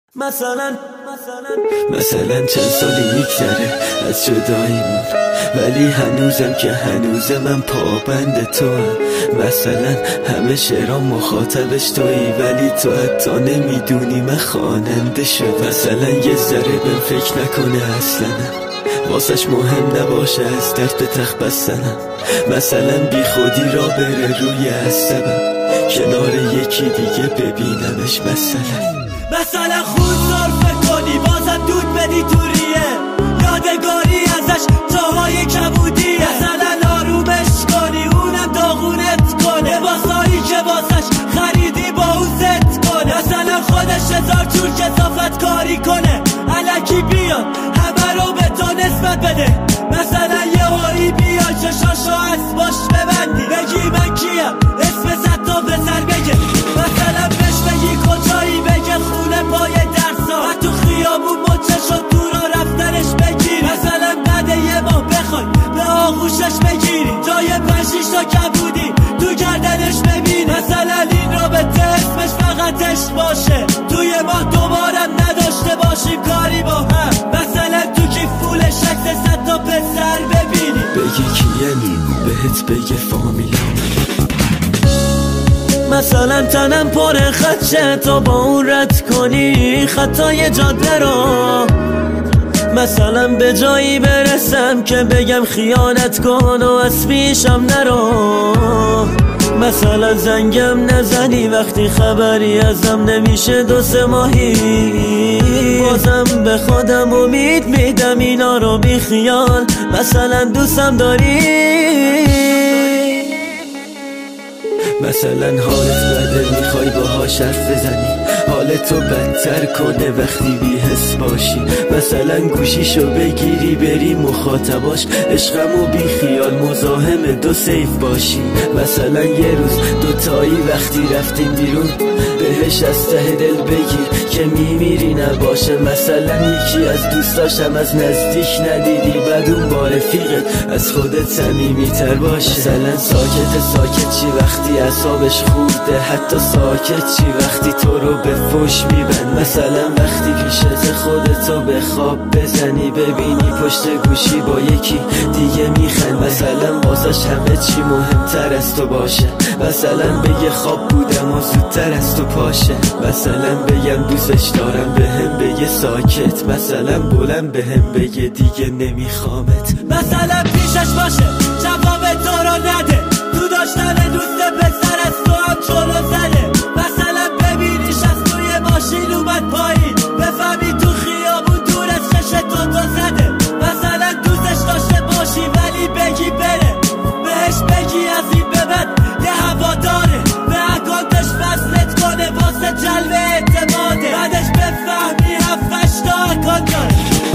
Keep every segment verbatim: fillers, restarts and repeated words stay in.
مثلا مثلا چند سالی میگذره از جداییمون، ولی هنوزم که هنوز من پابند تو هم. مثلا همه شعرام مخاطبش تویی، ولی تو حتی نمیدونی من خواننده شد. مثلا یه ذره بهم فکر نکنه اصلا، واسش مهم نباشه از درد به تخت بستنم. مثلا بی خودی را بره روی عصبم، کنار یکی دیگه ببینمش. مثلا مثلا خود صرف کنی بازم دود بدی توریه، یادگاری ازش جاهای کبودیه. مثلا آرومش کنی اونم داغونت کنه، لباسایی که واسش خریدی با اون ست کنه. مثلا خودش هزار جور کثافت کاری کنه، الکی بیاد همه رو به تو نسبت بده. مثلا یه هایی بیاد چشاشو از باش ببندی، بگی من کیم اسم صد تا پسر بگه. مثلا بهش بگی کجایی، بگه خونه پای درسا و تو خیابون مچه شد تو را رفتنش بگیری. مثلا بعد یه ماه بخوای به آغوشش بگیری، جای پنجیش تا کبودی تو گردنش ببینی. مثلا این رابطه اسمش فقط عشق باشه، توی ماه دوبارم نداشته باشیم کاری با هم. مثلا تو کیف فول شکل صد تا پسر ببینی، بگی کیه بهت بگه فامیلام. مثلا تنم پر خدشه تا با اون رد کنی خطای جاده رو. مثلا به جایی برسم که بگم خیانت کن و از پیشم نرو. مثلا زنگم نزنی وقتی خبری ازم نمیشه دو سه ماهی، بازم به خودم امید میدم اینا رو بی خیال. مثلا دوستم داری، مثلا حالت بده میخوای باهاش حرف بزنی، حالتو بدتر کنه وقتی بی حس باشی. مثلا گوشیشو بگیری بری مخاطباش، عشقمو بی خیال مزاحم دو سیف باشی. مثلا یه روز دوتایی وقتی رفتیم بیرون، بهش از ته دل بگی که میمیری نباشه. مثلا یکی از دوستاشم از نزدیک ندیدی، بعد اون با رفیقت از خودت صمیمی تر باشه. مثلا ساکت ساکت چی وقتی اعصابش خورده، حتی ساکت چی وقتی تو رو به فوش میبند. مثلا وقتی پیشت خودتو به خواب بزنی، ببینی پشت گوشی با یکی دیگه میخند. مثلا واسش همه چی مهمتر از تو باشه، مثلا بگه خواب بودم و زودتر از تو پاشه. مثلا بگم دوستش دارم بهم بگه ساکت، مثلا بلند بهم بگه دیگه نمیخوامت. مثلا پیشش باشه جواب تو رو نده، تو داشتن دوست پسر از تو هم جلو زده. مثلا ببینیش از توی ماشین اومد پایین، بفهمی تو خیابون دور از چش تو تو زده. مثلا دوستش داشته باشی ولی بگی بره، بهش بگی از این به بعد یه هوا داره، به اکانتش فصلت کنه واسه جلب اعتماده. بعدش بفهمی هفتش تا اکانت داره.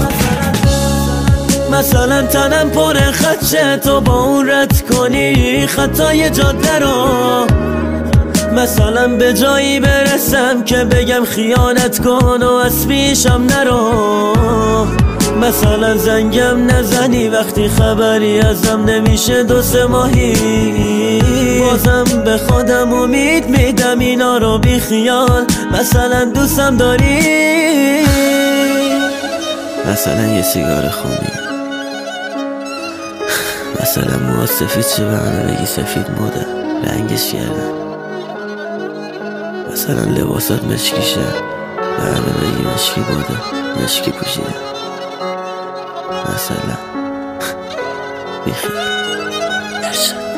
مثلا تنم پر خدشه تا با اون رد کنی خطای جاده رو. مثلا به جایی برسم که بگم خیانت کن و از پیشم نرو. مثلا زنگم نزنی وقتی خبری ازم نمیشه دو سه ماهی، بازم به خودم امید میدم اینا رو بی خیال. مثلا دوستم داری، مثلا یه سیگار خونی، مثلا موها سفید چه به همه بگی سفید موده رنگش کردن. مثلا لباسات مشکیشه، به همه بگی مشکی بوده مشکی پوشیده. مثلا بیخیال ارشد.